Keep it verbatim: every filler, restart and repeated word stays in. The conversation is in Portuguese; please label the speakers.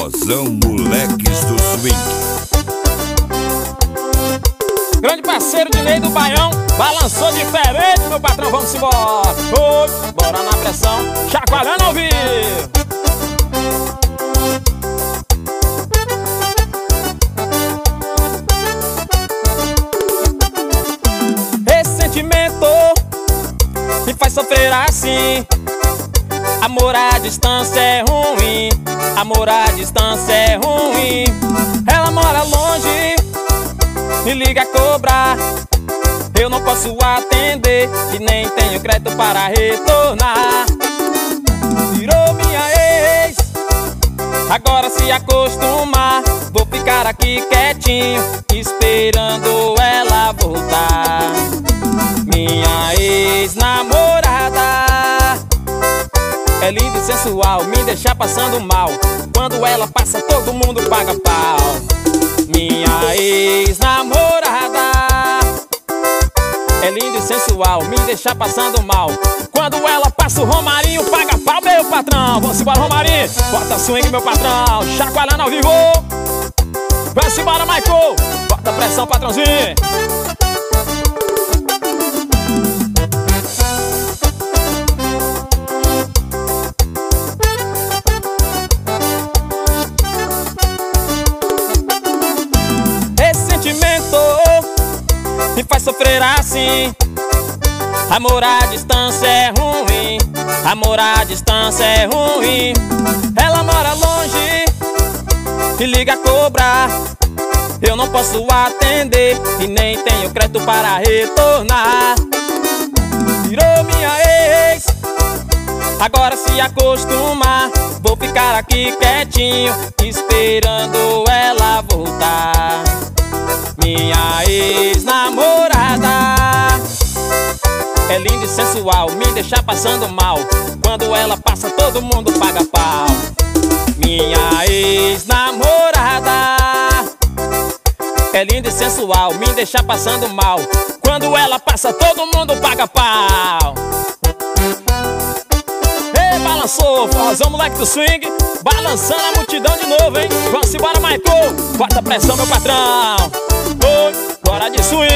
Speaker 1: Forrozão Moleques do Swing.
Speaker 2: Grande parceiro de Ney do Baião, balançou diferente, meu patrão, vamos embora. Oi, bora na pressão, chacoalhando ao vivo. Esse sentimento me faz sofrer assim. Amor à distância é ruim, amor à distância é ruim. Ela mora longe, me liga a cobrar, eu não posso atender e nem tenho crédito para retornar. Virou minha ex, agora se acostumar, vou ficar aqui quietinho, esperando ela voltar. Minha ex-namorada é linda e sensual, me deixa passando mal. Quando ela passa todo mundo paga pau. Minha ex-namorada é linda e sensual, me deixa passando mal. Quando ela passa o Romarinho paga pau, meu patrão. Vamos embora, Romarinho, bota swing, meu patrão, chacoalhando ao vivo. Vamos embora, Michael, bota pressão, patrãozinho. Me faz sofrer assim. Amor à distância é ruim, amor à distância é ruim. Ela mora longe, me liga a cobrar, eu não posso atender e nem tenho crédito para retornar. Virou minha ex, agora se acostumar, vou ficar aqui quietinho, esperando ela voltar. Minha ex-namorada é linda e sensual, me deixa passando mal. Quando ela passa todo mundo paga pau. Minha ex-namorada é linda e sensual, me deixa passando mal. Quando ela passa todo mundo paga pau. Ei, balançou, Forrozão Moleque do Swing, balançando a multidão de novo, hein? Vamos embora, Michael, bota pressão, meu patrão. Oi, bora de swing.